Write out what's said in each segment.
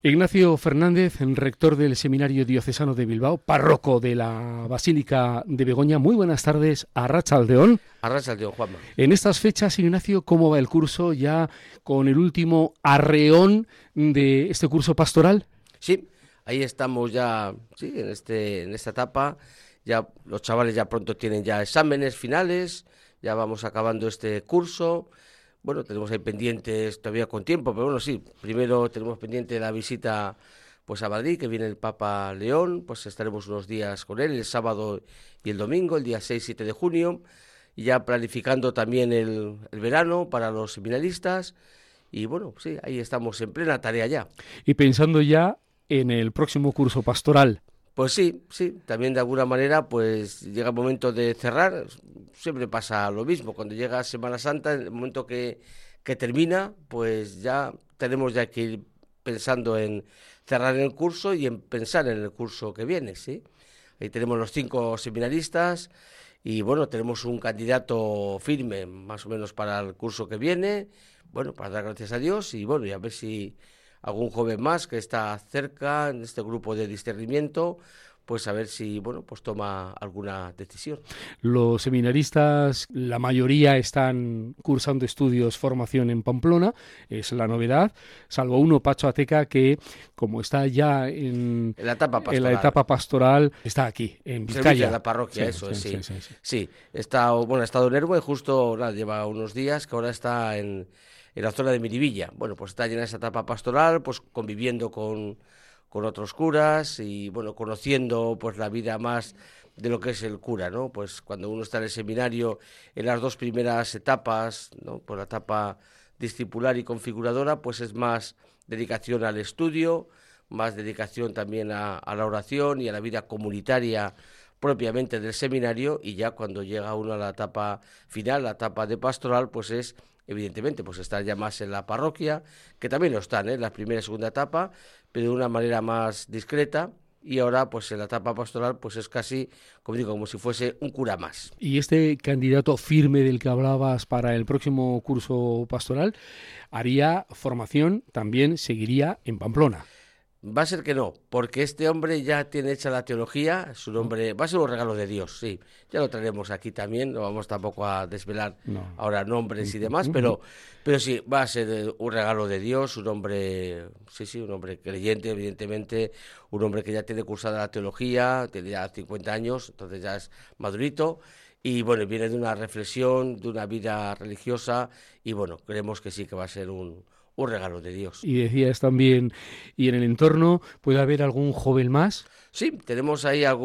Ignacio Fernández, rector del Seminario Diocesano de Bilbao, párroco de la Basílica de Begoña. Muy buenas tardes, arratsaldeón. Arratsaldeón, Juanma. En estas fechas, Ignacio, ¿cómo va el curso ya con el último arreón de este curso pastoral? Sí, ahí estamos ya, sí, en esta etapa. Ya los chavales ya pronto tienen ya exámenes finales, ya vamos acabando este curso. Bueno, tenemos ahí pendientes todavía con tiempo, pero bueno, sí, primero tenemos pendiente la visita pues a Madrid, que viene el Papa León, pues estaremos unos días con él, el sábado y el domingo, el día 6-7 de junio, y ya planificando también el verano para los seminaristas, y bueno, sí, ahí estamos en plena tarea ya. Y pensando ya en el próximo curso pastoral. Pues sí, también de alguna manera pues llega el momento de cerrar, siempre pasa lo mismo, cuando llega Semana Santa, en el momento que termina, pues ya tenemos ya que ir pensando en cerrar el curso y en pensar en el curso que viene, ¿sí? Ahí tenemos los 5 seminaristas y bueno, tenemos un candidato firme más o menos para el curso que viene, bueno, para dar gracias a Dios y bueno, y a ver si algún joven más que está cerca en este grupo de discernimiento, pues a ver si, bueno, pues toma alguna decisión. Los seminaristas, la mayoría están cursando estudios, formación en Pamplona, es la novedad, salvo uno, Pacho Ateca, que como está ya en la etapa pastoral, está aquí, en Vizcaya. De la parroquia, sí. Sí, ha estado en Erbo y justo lleva unos días que ahora está en la zona de Miribilla. Bueno, pues está llena esa etapa pastoral, pues conviviendo con otros curas y, bueno, conociendo pues la vida más de lo que es el cura, ¿no? Pues cuando uno está en el seminario, en las 2 primeras etapas, ¿no? Pues la etapa discipular y configuradora, pues es más dedicación al estudio, más dedicación también a la oración y a la vida comunitaria propiamente del seminario, y ya cuando llega uno a la etapa final, la etapa de pastoral, pues es evidentemente pues estar ya más en la parroquia, que también lo están, en la primera y segunda etapa, pero de una manera más discreta, y ahora pues en la etapa pastoral pues es casi, como digo, como si fuese un cura más. Y este candidato firme del que hablabas para el próximo curso pastoral haría formación, también seguiría en Pamplona. Va a ser que no, porque este hombre ya tiene hecha la teología, su nombre va a ser un regalo de Dios, sí. Ya lo traeremos aquí también, no vamos tampoco a desvelar ahora nombres y demás, pero sí, va a ser un regalo de Dios, un hombre, un hombre creyente, evidentemente, un hombre que ya tiene cursada la teología, tiene ya 50 años, entonces ya es madurito. Y bueno, viene de una reflexión, de una vida religiosa, y bueno, creemos que sí que va a ser un regalo de Dios. Y decías también, ¿y en el entorno puede haber algún joven más? Sí, tenemos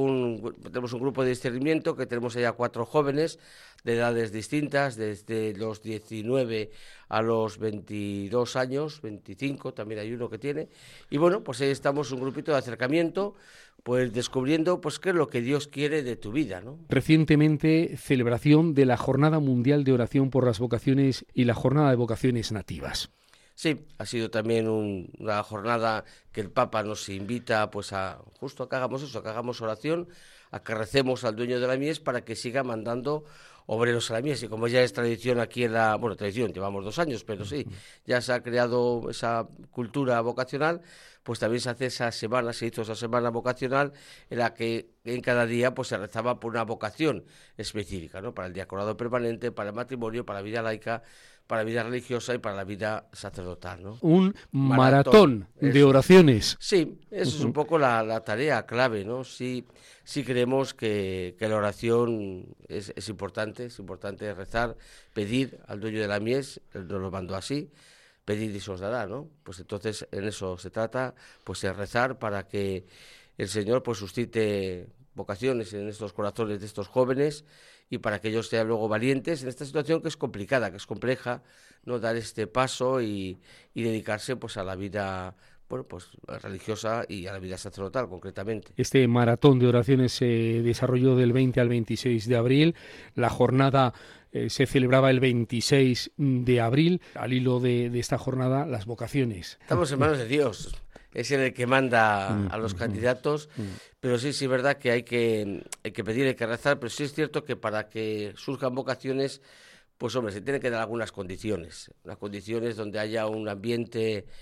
un grupo de discernimiento que tenemos ahí a 4 jóvenes de edades distintas, desde los 19 a los 22 años, 25, también hay uno que tiene, y bueno, pues ahí estamos, un grupito de acercamiento, pues descubriendo pues qué es lo que Dios quiere de tu vida, ¿no? Recientemente, celebración de la Jornada Mundial de Oración por las Vocaciones y la Jornada de Vocaciones Nativas. Sí, ha sido también una jornada que el Papa nos invita pues a justo a que hagamos eso, a que hagamos oración, a que recemos al dueño de la mies para que siga mandando obreros a la mies. Y como ya es tradición aquí tradición, llevamos 2 años, pero sí, ya se ha creado esa cultura vocacional, pues también se hizo esa semana vocacional en la que en cada día pues se rezaba por una vocación específica, ¿no? Para el diaconado permanente, para el matrimonio, para la vida laica, para la vida religiosa y para la vida sacerdotal, ¿no? Un maratón de oraciones. Sí, eso es un poco la tarea clave, ¿no? Sí creemos que la oración es importante rezar, pedir al dueño de la mies, él nos lo mandó así, pedir y se os dará, ¿no? Pues entonces en eso se trata, pues de rezar para que el Señor pues suscite vocaciones en estos corazones de estos jóvenes y para que ellos sean luego valientes en esta situación que es complicada, que es compleja, no dar este paso y dedicarse pues a la vida, bueno, pues religiosa y a la vida sacerdotal concretamente. Este maratón de oraciones se desarrolló del 20 al 26 de abril. La jornada se celebraba el 26 de abril. Al hilo de esta jornada, las vocaciones. Estamos en manos de Dios. Es el que manda a los candidatos, pero sí es verdad que hay que pedir, hay que rezar, pero sí es cierto que para que surjan vocaciones, pues hombre, se tienen que dar algunas condiciones, unas condiciones donde haya un ambiente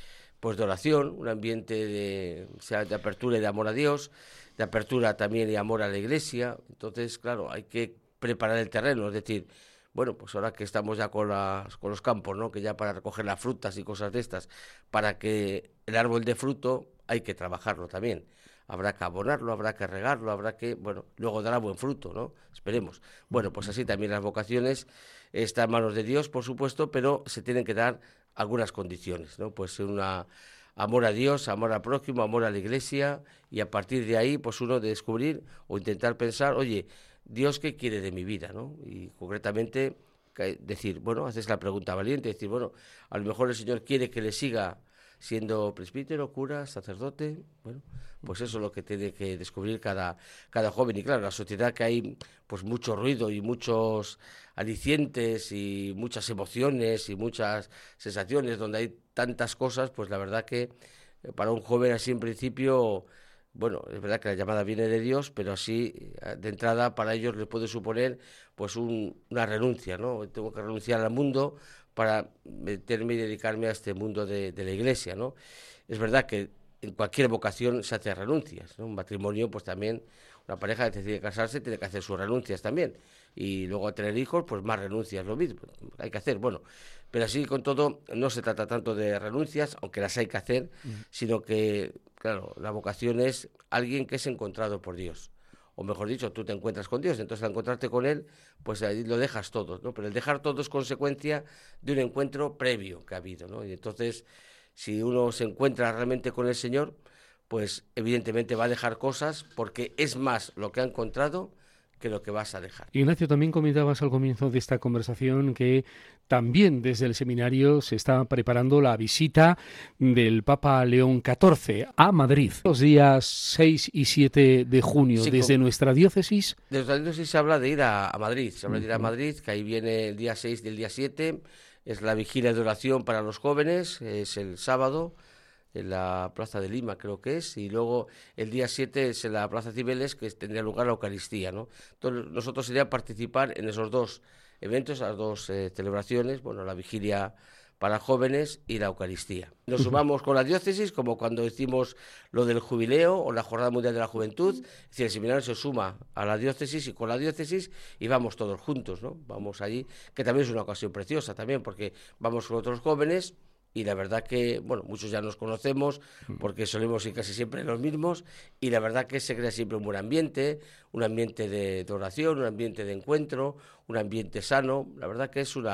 pues de oración, un ambiente de apertura y de amor a Dios, de apertura también y amor a la Iglesia. Entonces, claro, hay que preparar el terreno, es decir, bueno, pues ahora que estamos ya con los campos, ¿no? Que ya para recoger las frutas y cosas de estas, para que el árbol dé fruto hay que trabajarlo también. Habrá que abonarlo, habrá que regarlo, habrá que, bueno, luego dará buen fruto, ¿no? Esperemos. Bueno, pues así también las vocaciones están en manos de Dios, por supuesto, pero se tienen que dar algunas condiciones, ¿no? Pues amor a Dios, amor al prójimo, amor a la Iglesia, y a partir de ahí, pues uno de descubrir o intentar pensar, oye, Dios, ¿qué quiere de mi vida, no? Y concretamente decir, bueno, haces la pregunta valiente, decir, bueno, a lo mejor el Señor quiere que le siga siendo presbítero, cura, sacerdote. Bueno, pues eso es lo que tiene que descubrir cada joven. Y claro, en la sociedad que hay pues mucho ruido y muchos alicientes y muchas emociones y muchas sensaciones, donde hay tantas cosas, pues la verdad que para un joven así en principio, bueno, es verdad que la llamada viene de Dios, pero así de entrada para ellos les puede suponer pues una renuncia, ¿no? Tengo que renunciar al mundo para meterme y dedicarme a este mundo de la Iglesia, ¿no? Es verdad que en cualquier vocación se hace renuncias, ¿no? Un matrimonio, pues también, una pareja que decide casarse tiene que hacer sus renuncias también. Y luego a tener hijos, pues más renuncias, lo mismo, hay que hacer, bueno. Pero así con todo, no se trata tanto de renuncias, aunque las hay que hacer, sino que, claro, la vocación es alguien que es encontrado por Dios. O mejor dicho, tú te encuentras con Dios, entonces al encontrarte con Él, pues ahí lo dejas todo, ¿no? Pero el dejar todo es consecuencia de un encuentro previo que ha habido, ¿no? Y entonces, si uno se encuentra realmente con el Señor, pues evidentemente va a dejar cosas, porque es más lo que ha encontrado que lo que vas a dejar. Ignacio, también comentabas al comienzo de esta conversación que también desde el seminario se está preparando la visita del Papa León XIV a Madrid, los días 6 y 7 de junio, sí, desde nuestra diócesis. De nuestra diócesis se habla de ir a Madrid, se habla de ir a Madrid, que ahí viene el día 6 del día 7, es la vigilia de oración para los jóvenes, es el sábado, en la Plaza de Lima creo que es, y luego el día 7 es en la Plaza Cibeles, que tendría lugar la Eucaristía, ¿no? Entonces nosotros sería participar en esos dos eventos, las dos celebraciones, bueno, la vigilia para jóvenes y la Eucaristía. Nos sumamos con la diócesis, como cuando decimos lo del jubileo o la Jornada Mundial de la Juventud, es decir, el seminario se suma a la diócesis y con la diócesis y vamos todos juntos, ¿no? Vamos allí, que también es una ocasión preciosa también, porque vamos con otros jóvenes. Y la verdad que, bueno, muchos ya nos conocemos porque solemos ir casi siempre los mismos, y la verdad que se crea siempre un buen ambiente, un ambiente de oración, un ambiente de encuentro, un ambiente sano. La verdad que es un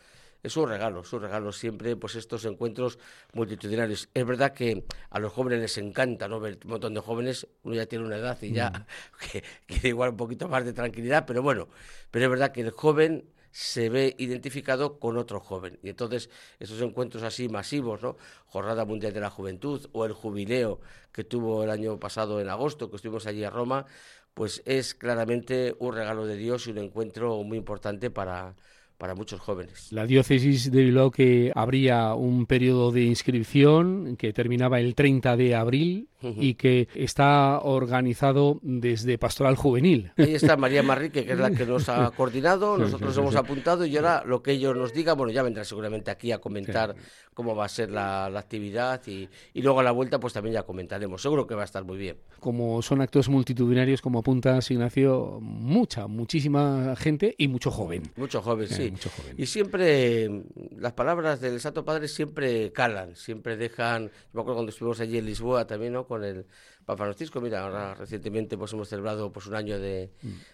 regalo siempre, pues estos encuentros multitudinarios. Es verdad que a los jóvenes les encanta, ¿no? Ver un montón de jóvenes, uno ya tiene una edad y ya que igual un poquito más de tranquilidad, pero bueno, pero es verdad que el joven se ve identificado con otro joven. Y entonces esos encuentros así masivos, ¿no? Jornada Mundial de la Juventud o el jubileo que tuvo el año pasado en agosto, que estuvimos allí a Roma, pues es claramente un regalo de Dios y un encuentro muy importante para muchos jóvenes. La diócesis de Bilbao, que abría un periodo de inscripción que terminaba el 30 de abril y que está organizado desde Pastoral Juvenil. Ahí está María Marrique, que es la que nos ha coordinado, nosotros hemos apuntado y ahora lo que ellos nos digan, bueno, ya vendrá seguramente aquí a comentar cómo va a ser la actividad y luego a la vuelta pues también ya comentaremos, seguro que va a estar muy bien. Como son actos multitudinarios, como apuntas, Ignacio, muchísima gente y mucho joven. Mucho joven, sí. Mucho joven. Y siempre las palabras del Santo Padre siempre calan, siempre dejan. Yo me acuerdo cuando estuvimos allí en Lisboa también, ¿no? Con el Papa Francisco. Mira, ahora recientemente pues hemos celebrado pues un año de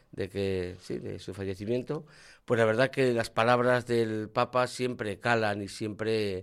su fallecimiento. Pues la verdad que las palabras del Papa siempre calan y siempre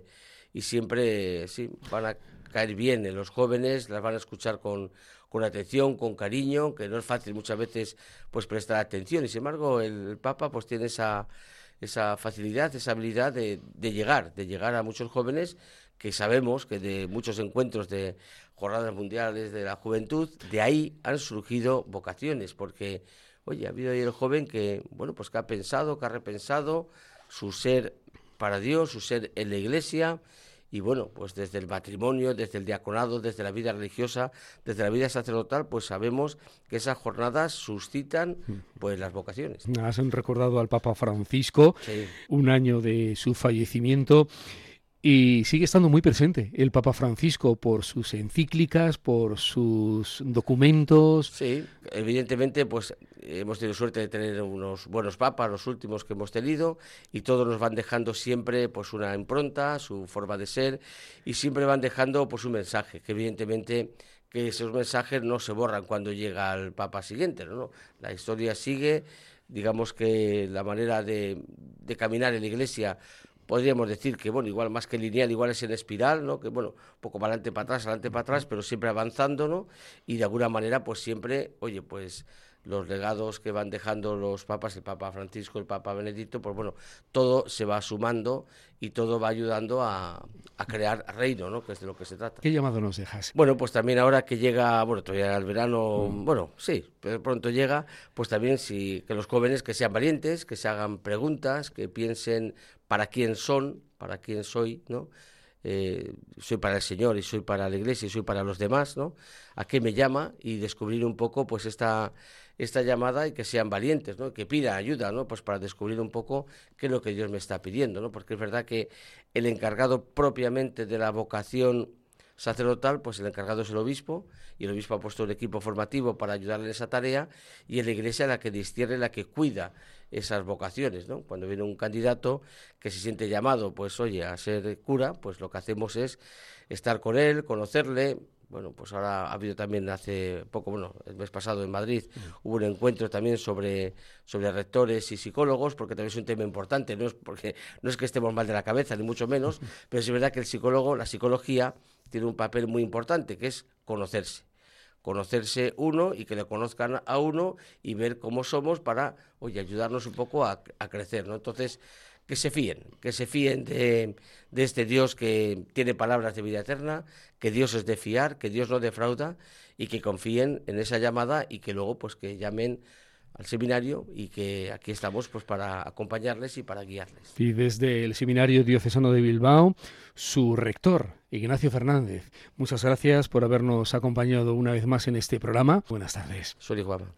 sí van a caer bien en los jóvenes, las van a escuchar con atención, con cariño, que no es fácil muchas veces pues prestar atención, y sin embargo el Papa pues tiene esa facilidad, esa habilidad de llegar a muchos jóvenes, que sabemos que de muchos encuentros de jornadas mundiales de la juventud, de ahí han surgido vocaciones, porque, oye, ha habido ahí el joven que, bueno, pues que ha pensado, que ha repensado su ser para Dios, su ser en la Iglesia, y bueno, pues desde el matrimonio, desde el diaconado, desde la vida religiosa, desde la vida sacerdotal, pues sabemos que esas jornadas suscitan pues las vocaciones. Has recordado al Papa Francisco, sí, un año de su fallecimiento, Y sigue estando muy presente el Papa Francisco por sus encíclicas, por sus documentos. Sí, evidentemente, pues hemos tenido suerte de tener unos buenos papas, los últimos que hemos tenido, y todos nos van dejando siempre pues una impronta, su forma de ser, y siempre van dejando pues un mensaje, que evidentemente que esos mensajes no se borran cuando llega el papa siguiente, ¿no? La historia sigue, digamos que la manera de caminar en la Iglesia, podríamos decir que, bueno, igual más que lineal, igual es en espiral, ¿no? Que, bueno, un poco para adelante, para atrás, pero siempre avanzando, ¿no? Y de alguna manera, pues siempre, oye, pues los legados que van dejando los papas, el Papa Francisco, el Papa Benedicto, pues bueno, todo se va sumando y todo va ayudando a crear reino, ¿no? Que es de lo que se trata. ¿Qué llamado nos dejas? Bueno, pues también ahora que llega, bueno, todavía el verano, bueno, sí, pero pronto llega, pues también sí, que los jóvenes que sean valientes, que se hagan preguntas, que piensen para quién son, para quién soy, ¿no? Soy para el Señor y soy para la Iglesia y soy para los demás, ¿no? ¿A qué me llama? Y descubrir un poco, pues, esta llamada y que sean valientes, ¿no? Que pidan ayuda, ¿no? Pues para descubrir un poco qué es lo que Dios me está pidiendo, ¿no? Porque es verdad que el encargado propiamente de la vocación sacerdotal, pues el encargado es el obispo, y el obispo ha puesto un equipo formativo para ayudarle en esa tarea, y es la Iglesia la que discierne, la que cuida esas vocaciones, ¿no? Cuando viene un candidato que se siente llamado, pues oye, a ser cura, pues lo que hacemos es estar con él, conocerle. Bueno, pues ahora ha habido también hace poco, bueno, el mes pasado en Madrid, hubo un encuentro también sobre rectores y psicólogos, porque también es un tema importante, no es que estemos mal de la cabeza, ni mucho menos, pero es verdad que la psicología, tiene un papel muy importante, que es conocerse uno y que le conozcan a uno y ver cómo somos para, oye, ayudarnos un poco a crecer, ¿no? Entonces, que se fíen de este Dios que tiene palabras de vida eterna, que Dios es de fiar, que Dios no defrauda, y que confíen en esa llamada y que luego pues que llamen al seminario, y que aquí estamos pues para acompañarles y para guiarles. Y desde el Seminario Diocesano de Bilbao, su rector, Ignacio Fernández, muchas gracias por habernos acompañado una vez más en este programa. Buenas tardes. Soy Juanma.